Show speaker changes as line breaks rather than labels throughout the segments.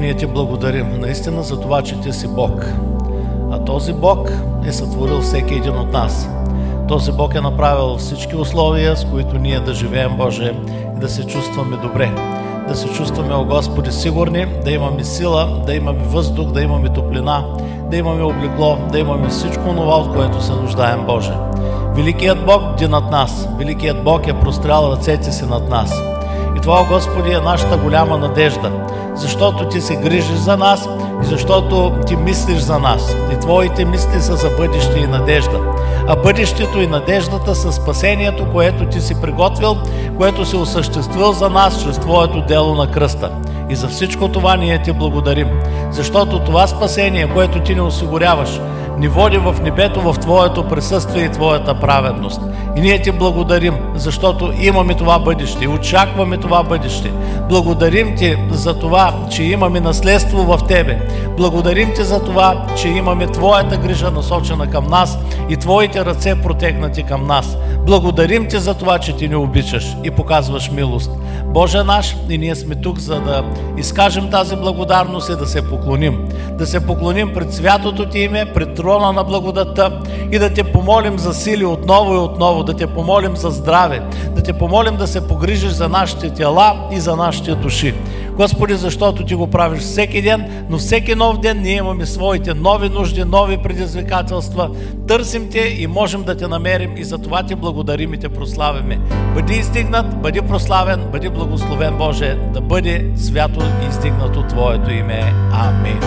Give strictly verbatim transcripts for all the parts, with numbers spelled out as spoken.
ние ти благодарим наистина за това, че ти си Бог. А този Бог е сътворил всеки един от нас. Този Бог е направил всички условия, с които ние да живеем, Боже, и да се чувстваме добре. Да се чувстваме, о Господи, сигурни, да имаме сила, да имаме въздух, да имаме топлина, да имаме облекло, да имаме всичко това, от което се нуждаем, Боже. Великият Бог бди над нас. Великият Бог е прострял ръцете си над нас. И това, о Господи, е нашата голяма надежда, защото ти се грижиш за нас и защото ти мислиш за нас. И твоите мисли са за бъдеще и надежда. А бъдещето и надеждата са спасението, което ти си приготвил, което си осъществил за нас чрез твоето дело на кръста. И за всичко това ние ти благодарим, защото това спасение, което ти ни осигуряваш, ни води в небето, в твоето присъствие и твоята праведност. И ние ти благодарим, защото имаме това бъдеще и очакваме това бъдеще. Благодарим ти за това, че имаме наследство в тебе. Благодарим ти за това, че имаме твоята грижа насочена към нас и твоите ръце протегнати към нас. Благодарим ти за това, че ти ни обичаш и показваш милост. Боже наш, и ние сме тук, за да изкажем тази благодарност и да се поклоним. Да се поклоним пред святото ти име, пред трона на благодата и да те помолим за сили отново и отново, да те помолим за здраве, да те помолим да се погрижиш за нашите тела и за нашите души. Господи, защото ти го правиш всеки ден, но всеки нов ден ние имаме своите нови нужди, нови предизвикателства. Търсим те и можем да те намерим и за това ти благодарим и те прославяме. Бъди издигнат, бъди прославен, бъди благословен, Боже, да бъде свято и издигнато твоето име. Амин.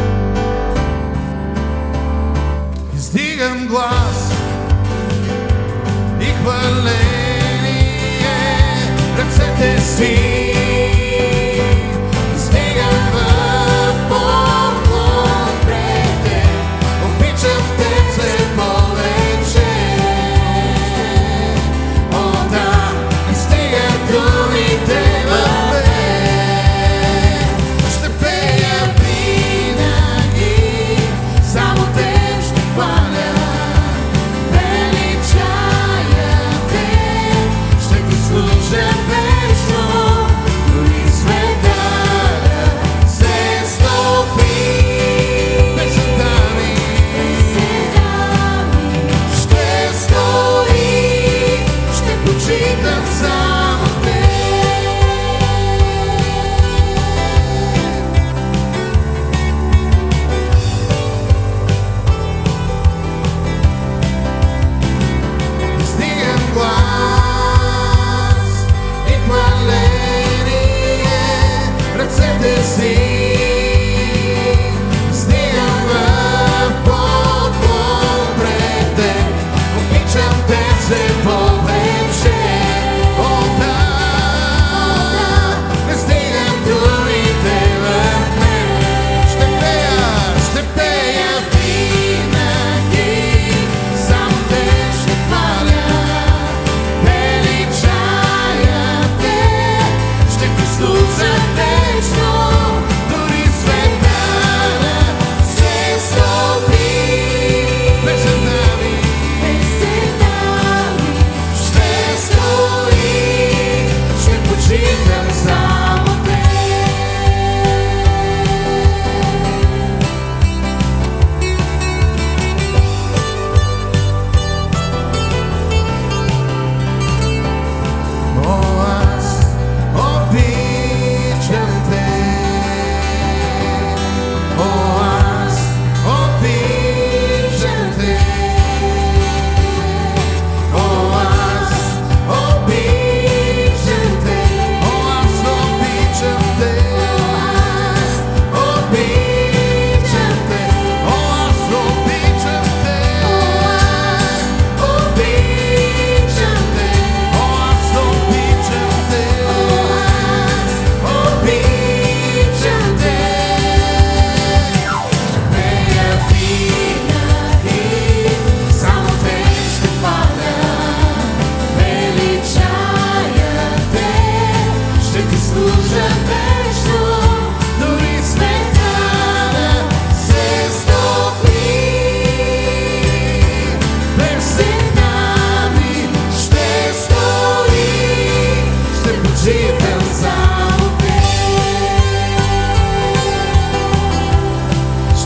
Издигам глас и хваление, ръцете си издигам в поклон пред те, обичам те все повече. О, да, стигат думите в мен, ще пея винаги, само те ще хваля, величая те, ще ти служа вечно,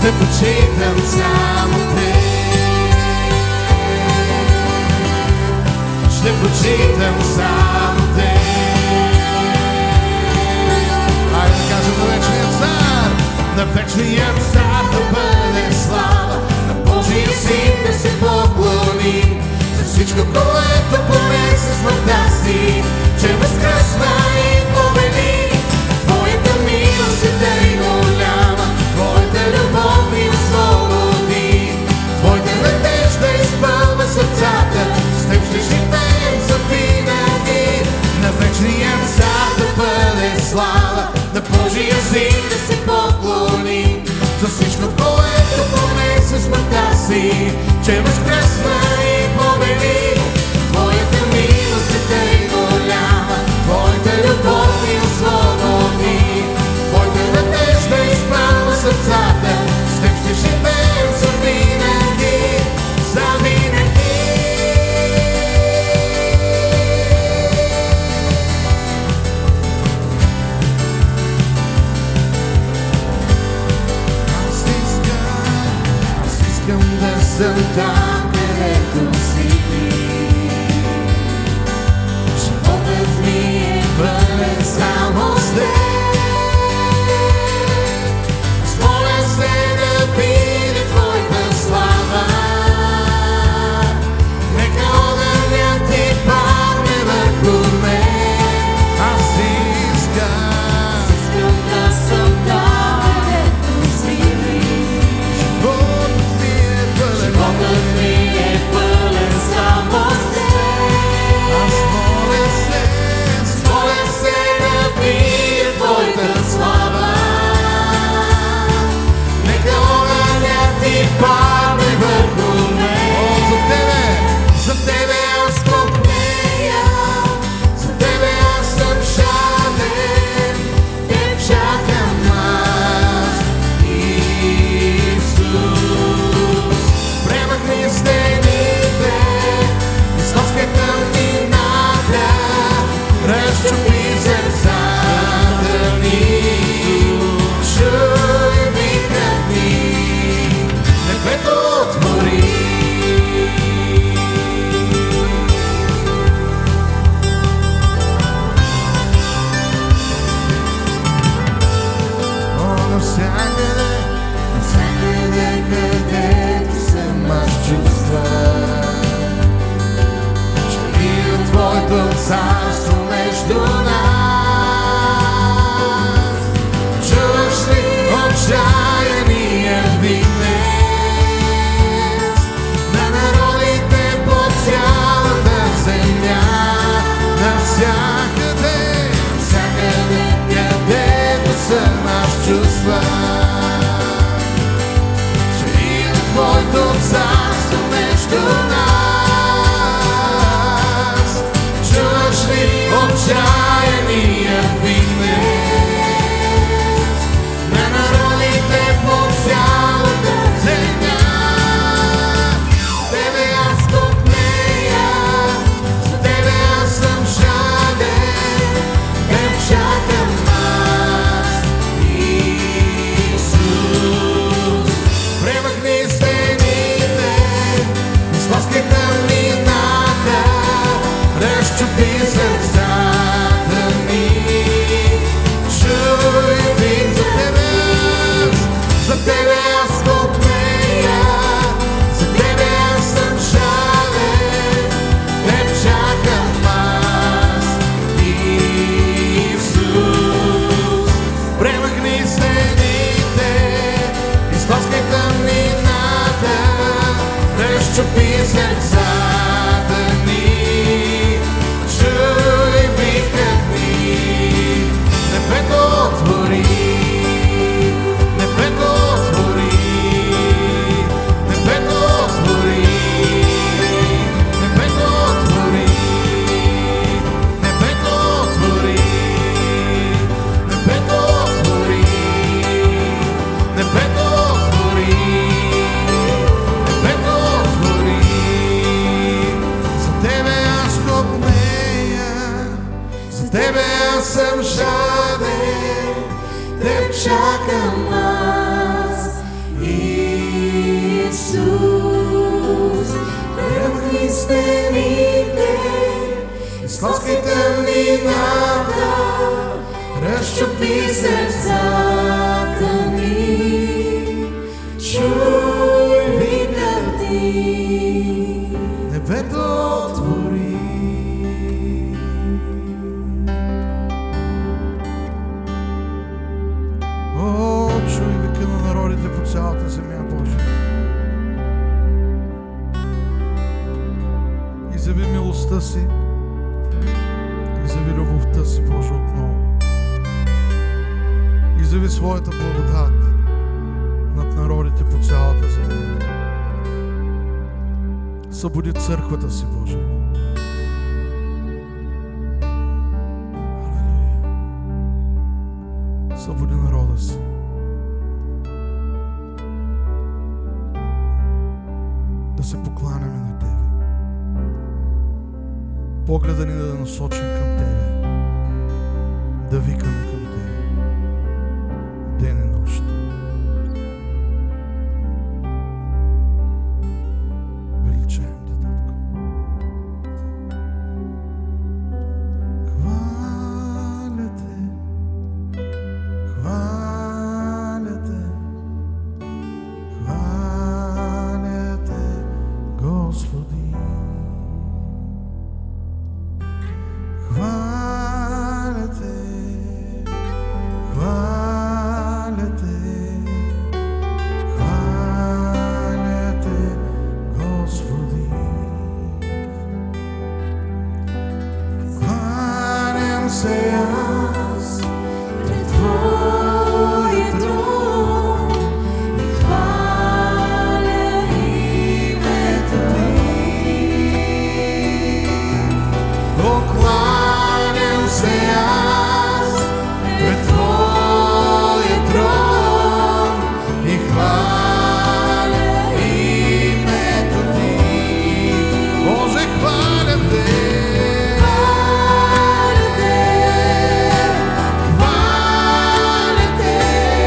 ще почитам само те. Ще почитам само те. Айде да кажем на вечния цар, на вечния цар да бъде слава, на Божия син да се поклони, за всичко, което понесе смъртта си, че възкръсна и победи. Твоята милост е тъй голяма, Твоята любов и освободи, Твоята надежда изпълва сърцата, с Теб ще живеем завинаги. На вечния цар да бъде слава, на Божия син да се поклони, за всичко, което понесе смъртта си, че възкръсна и победи. Твоята милост е тъй голяма, Твоята любов и освободи, Твоята надежда изпълва сърцата, с Теб ще живеем завинаги, завинаги. Аз искам, аз искам да съм там, където си ти. Животът ми е пълен само с теб. Аз моля се да видя Твоята слава. Нека огънят ти падне върху мен. Аз искам, аз искам да съм там, където си ти. Животът ми е пълен, животът ми е пълен само с теб. Аз моля се, аз моля се да видя Твоята слава. Нека огънят ти падне върху мен. О, за Тебе, за Тебе аз копнея, за Тебе аз съм жаден, Теб чакам аз, Исус. Премахни стените, излъскай тъмнината, разчупи сърцата ни, чуй викът ни, небето отвори. О, навсякъде, навсякъде, където съм аз чувствам, че и Твоето царство между нас. Чуваш ли отчаяния вик днес на народите по цялата земя? Навсякъде, навсякъде, където съм аз чувствам, че и Твоето царство между нас. Чуваш ли отчаяния вик днес на народите по цялата земя? Тебе аз копнея, за Тебе аз съм жаден, Теб чакам аз, Исус. на народите по цялата земя, Боже. Изяви милостта си, изяви любовта си, Боже, отново. Изяви своята благодат над народите по цялата земя. Събуди църквата си, Боже. Алелуя. Събуди народа си. Да се покланяме на Тебе. Погледа ни да е насочен към Тебе. Да викаме към Тебе. Ден и нощ. Величаем Те, Татко. Хваля Те, хваля Те, хваля Те, Господи. Хваля Те, хваля Те, хваля Те, Господи. Кланям се аз пред Твоя трон и хваля името Ти. Покланям се аз пред Твоя трон и хваля името Ти. Боже, хваля Те, хваля Те, хваля Те,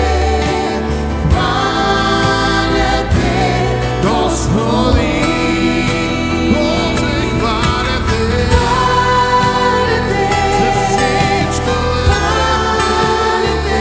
хваля Те, Господи. Боже, хваля Те, хваля Те, за всичко хваля Те,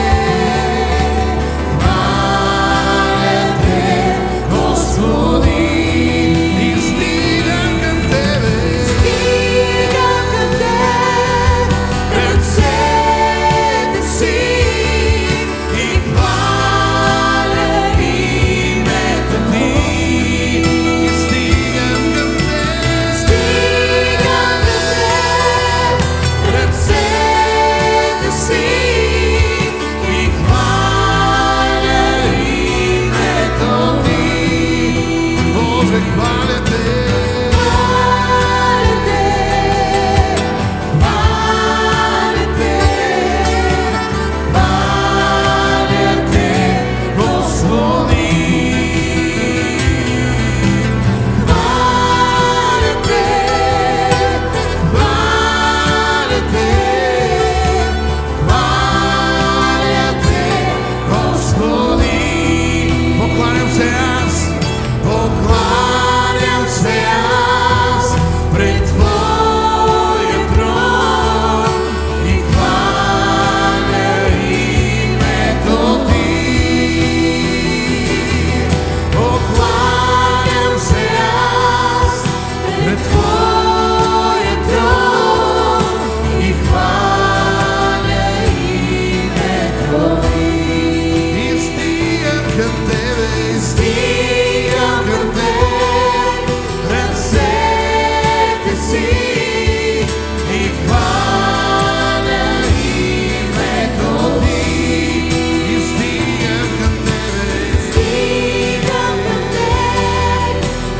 хваля Те, Господи. И стигам към Тебе, стигам към Тебе, ръцете си и хваля името Ти. И стигам към Тебе, стигам към Тебе, ръцете си и хваля името Ти. Боже, хваля Те, хваля Те, хваля Те, хваля Те, Господи. Хваля Те, хваля Те, хваля Те, Господи. Покланям се аз, покланям се аз пред Твоя трон и хваля името Ти. Покланям се аз пред Твоя трон и хваля името Ти. И стигам към Тебе, стигам към Тебе, ръцете си и хваля името Ти. И стигам към Тебе, стигам към Тебе,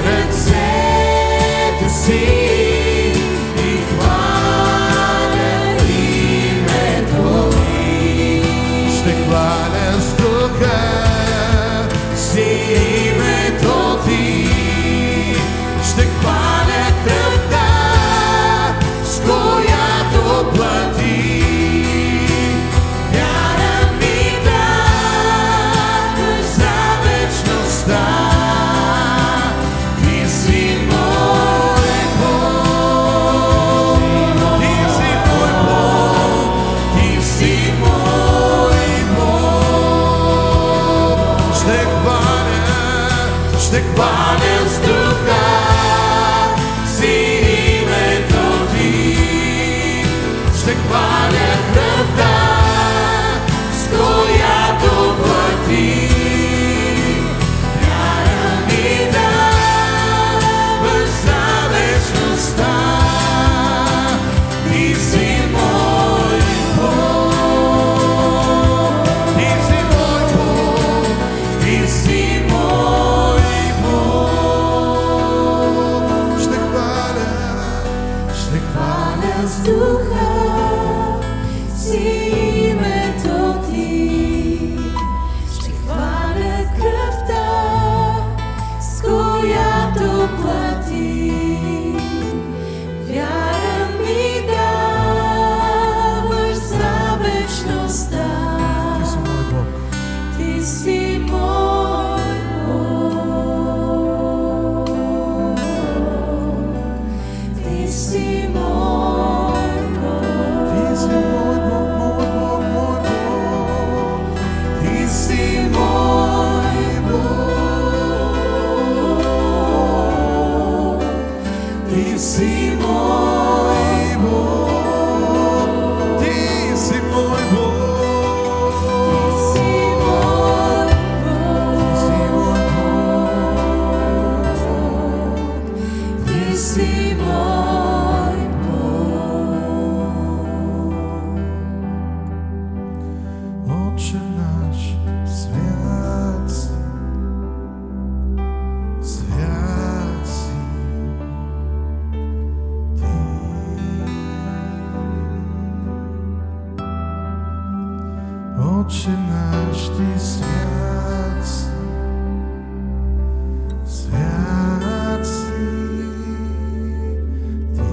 ръцете си и хваля името Ти. Ще хваля с духа си името Ти. Ще хваля кръвта, с която плати. Вяра ми даде за вечността. Ти си мой Бог, Ти си мой Бог, Ти си мой Бог. Ще хваля, ще хваля с духа си името Ти. Ще хваля кръвта, с която плати.
си мой Бог, ти си мой Бог,
Ти си мой Бог, мой Бог, мой Бог. Ти си мой Бог. Ти си мой Бог. Ти си мой Бог.
ти си мой Бог.
Отче наш, свят си, свят си Ти. Отче наш, Ти свят си, свят си Ти.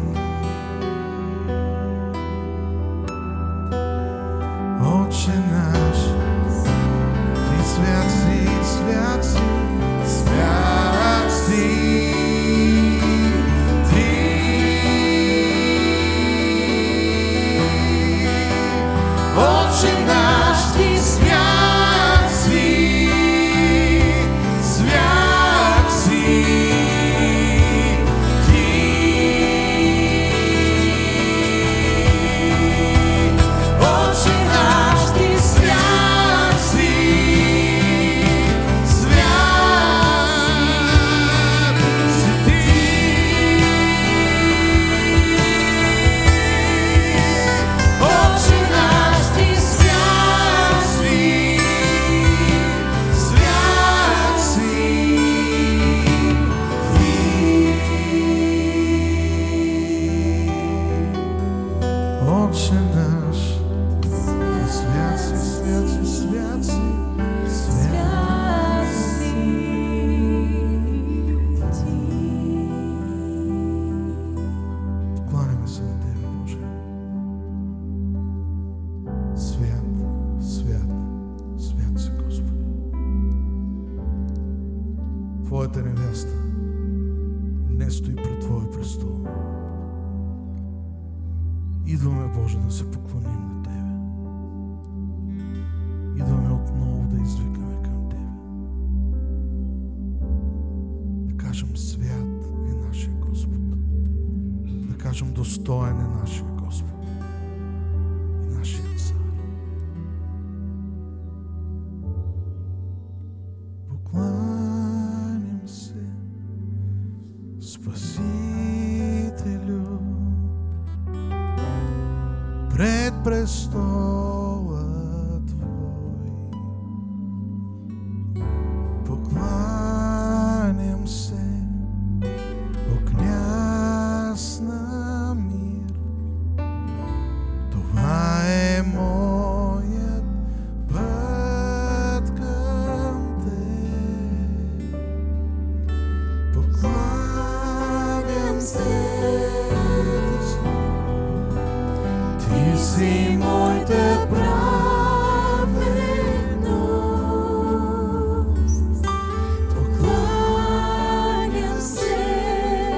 Отче наш, Ти свят си, свят си, свят си Ти. Отче наш, Ти свят си, свят си Ти. Отче наш, Ти свят си, свят си Ти. Отче наш, Ти свят си, свят си Ти. Отче наш, Ти свят си, свят си, свят си, свят си
Ти.
Кланяме се на Тебе, Боже. Свят, свят, свят си, Господи. Твоята невеста не стои пред Твоя престол. Идваме, Боже, да се поклоним на Тебе. Идваме отново да извикаме към Тебе. Да кажем, свят е нашия Господ. Да кажем, достоен е нашия Господ и нашия Цар. Покланям се, Спасителю, пред престола Твой. Покланям се, о княз на мир. Това е моят път към Теб. Покланям се, Ти си моята
праведност. Покланям се,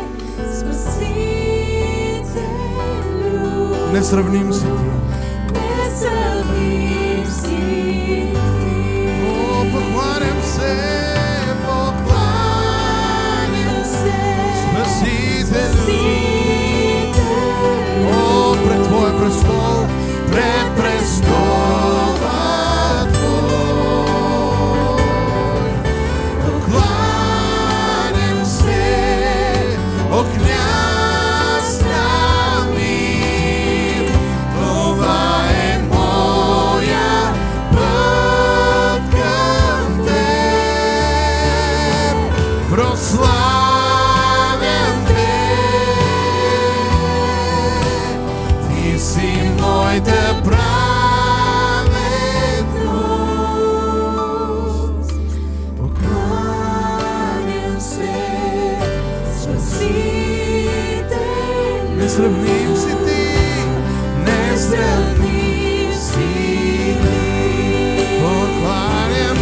Спасителю.
Несравним си Ти.
Несравним си Ти.
О, покланям се, покланям
се,
Спасителю. О, пред Твоя престол, пред престола Твой. Покланям се, о княз на мир. Това е моя път към Теб. Прославям Те. Ти си моята праведност.
Покланям се, Спасителю.
Несравним си Ти, несравним
Несравним си Ти.
Покланям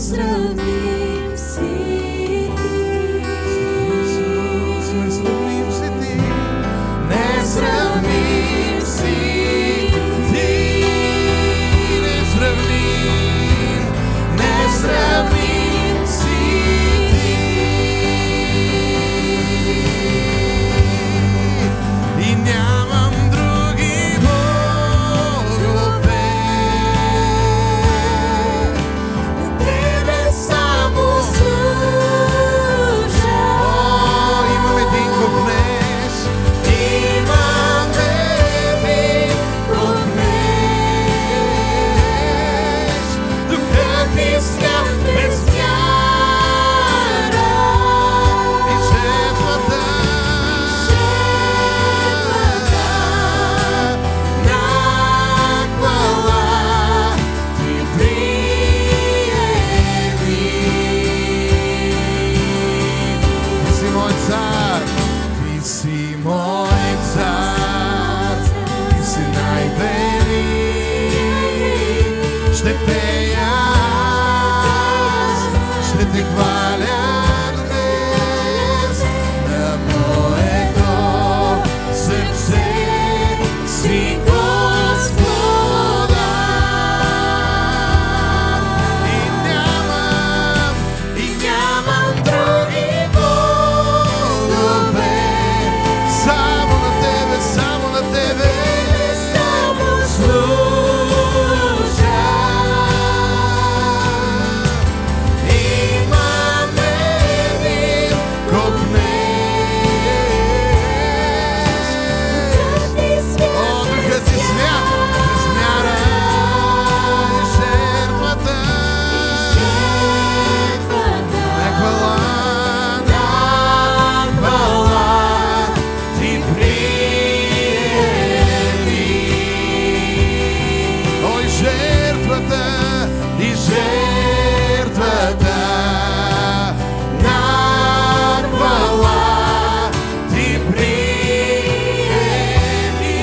Несравним си ти.
Исус, несравним си ти. Несравним си ти. Несравним, несравним си ти. И нямам други богове.
На тебе само служа.
О, имам един копнеж. Имам един копнеж. Духът ти свят без мяра. И жертвата на хвала ти приеми. Ти си мой цар, ти си мой цар, ти си най-велик. Ще пея аз, ще те хваля днес, на моето сърце си Господа. И нямам, и нямам други богове. Само на тебе, само на тебе, само служа. Имам един копнеж. О, духът ти свят без мяра. И жертвата на хвала, на хвала ти приеми. Ой, жертвата и жертвата на хвала ти приеми.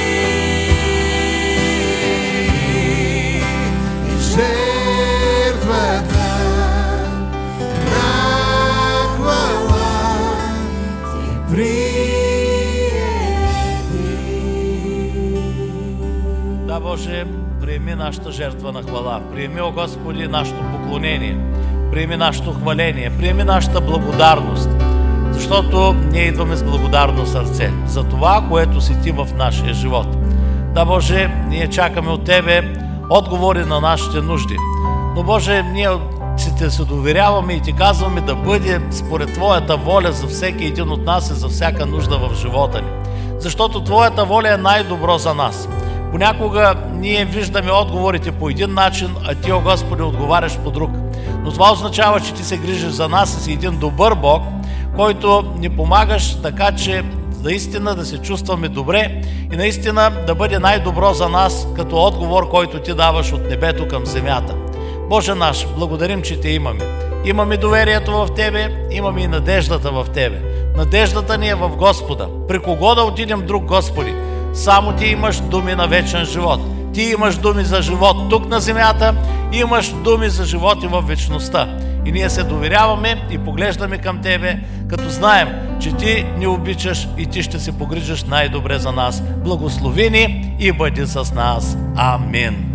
И жертвата на хвала ти приеми.
Да, Боже, приеми нашата жертва на хвала. Приеми, о Господи, нашето поклонение. Приеми нашето хваление. Приеми нашата благодарност. Защото ние идваме с благодарно сърце за това, което си Ти в нашия живот. Да, Боже, ние чакаме от Тебе отговори на нашите нужди. Но, Боже, ние си Те се доверяваме и Ти казваме да бъде според Твоята воля за всеки един от нас и за всяка нужда в живота ни. Защото Твоята воля е най-добро за нас. Понякога ние виждаме отговорите по един начин, а Ти, о Господи, отговаряш по друг. Но това означава, че Ти се грижиш за нас и си един добър Бог, който ни помагаш така, че наистина да се чувстваме добре и наистина да бъде най-добро за нас като отговор, който Ти даваш от небето към земята. Боже наш, благодарим, че Те имаме. Имаме доверието в Тебе, имаме и надеждата в Тебе. Надеждата ни е в Господа. При кого да отидем друг, Господи? Само Ти имаш думи на вечен живот. Ти имаш думи за живот тук на земята, имаш думи за живот и в вечността. И ние се доверяваме и поглеждаме към Тебе, като знаем, че Ти ни обичаш и Ти ще се погрижиш най-добре за нас. Благослови ни и бъди с нас. Амин.